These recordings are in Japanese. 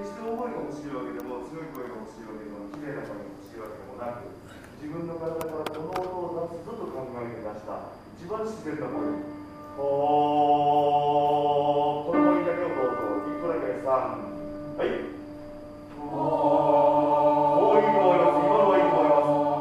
決して大声が欲しいわけでも強い声が欲しいわけでも綺麗な声が欲しいわけでもなく、自分の体からこの音を出すぞと考えて出した一番自然な声。この声だけをどうぞ。一個だけ3、はい。いいと思います。今のはいいと思います。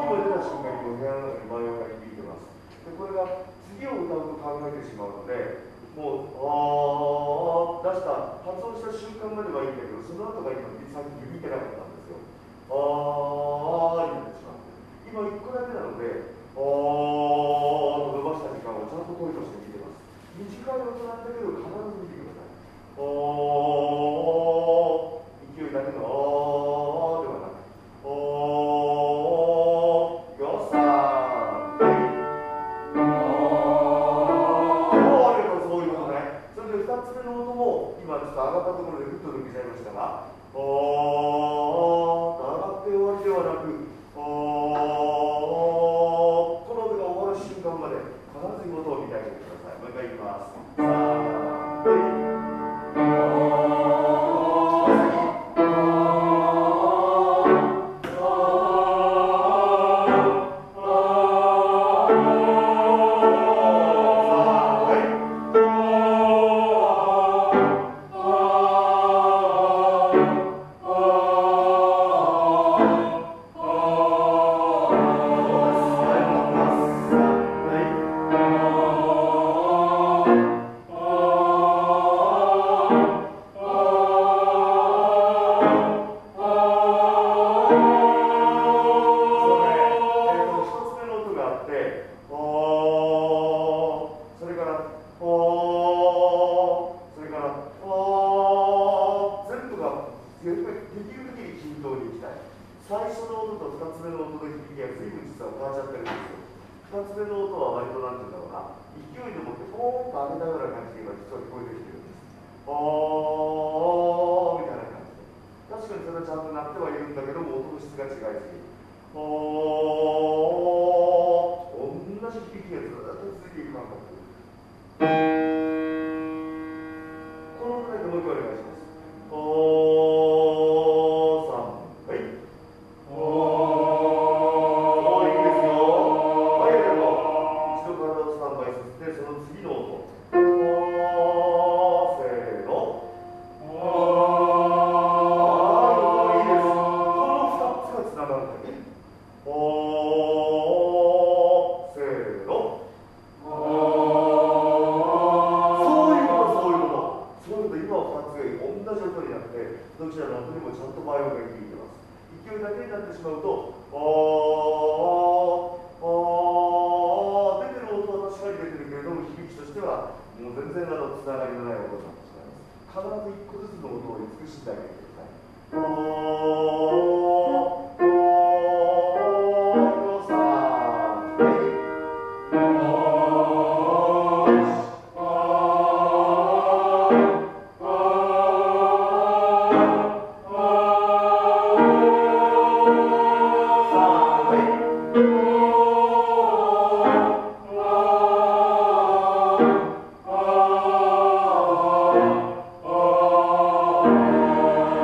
今出た瞬間に部屋の中に真夜中に響いてます。でこれが次を歌うと考えてしまうので、もう出した発音した瞬間まではいいんだけど、その後が今さっき響いてなかったんですよ。になってしまって、今1個だけなのでと伸ばした時間をちゃんと声として見てます。短い音なんだけど必ず見てください。勢いだけのではなく、よさーありがとう。そういうことね。それで2つ目の音も今ちょっと上がったところでふっと抜けちゃいましたが、上がって終わりではなく、この音が終わる瞬間まで必ず音を見てあげてください。もう一回いきます。 「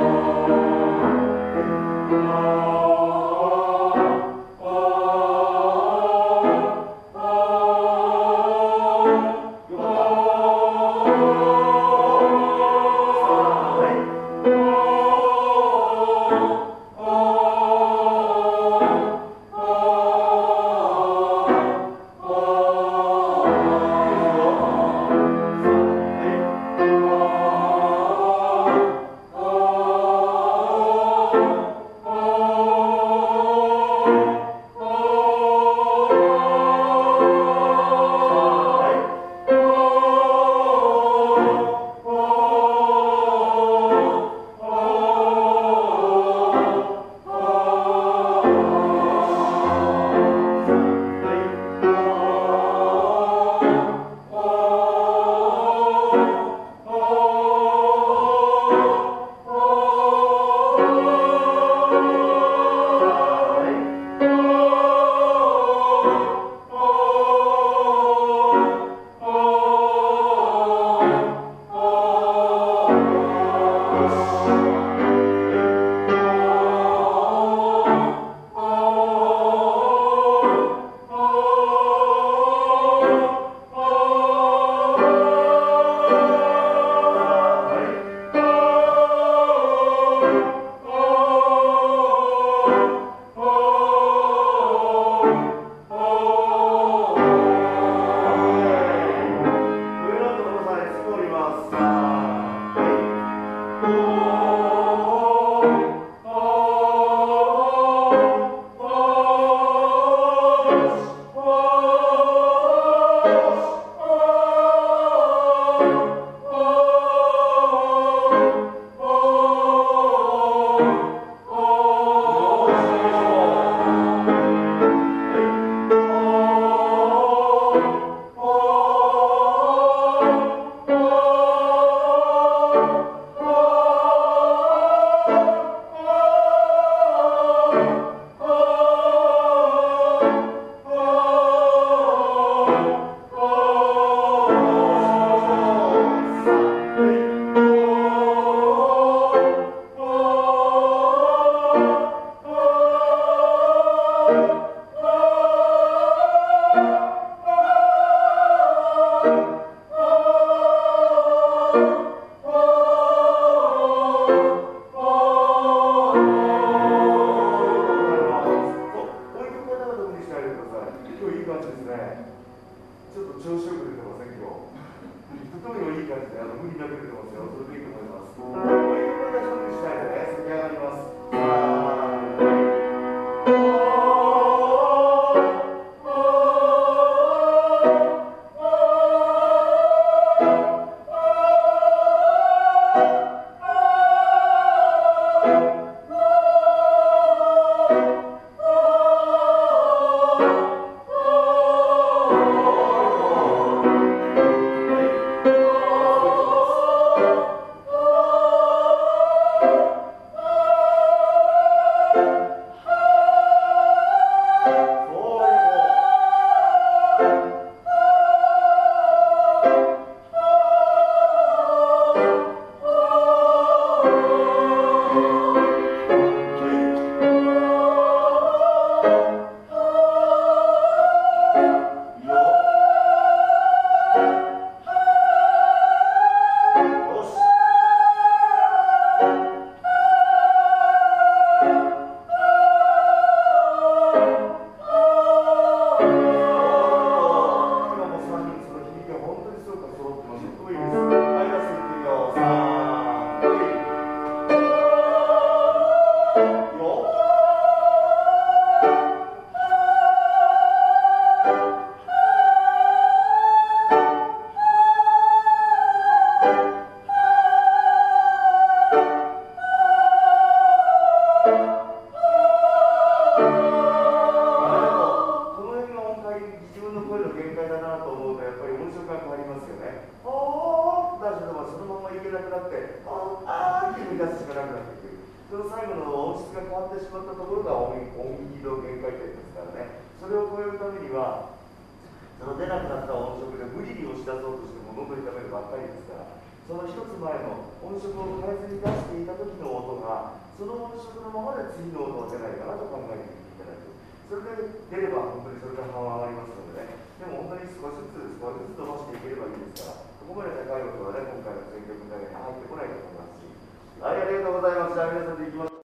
質が変わってしまったところが音域の限界点ですからね。それを超えるためにはその出なくなった音色で無理に押し出そうとしても喉を痛めるばっかりですから、その一つ前の音色を変えずに出していた時の音がその音色のままで次の音は出ないかなと考えてみていただく。それで出れば本当にそれで半音上がりますのでね。でも本当に少しずつ少しずつ伸ばしていければいいですから、ここまで高い音はね、今回の選曲の中に入ってこないと思いますし。はい、ありがとうございます。じゃあ皆さんでいきます。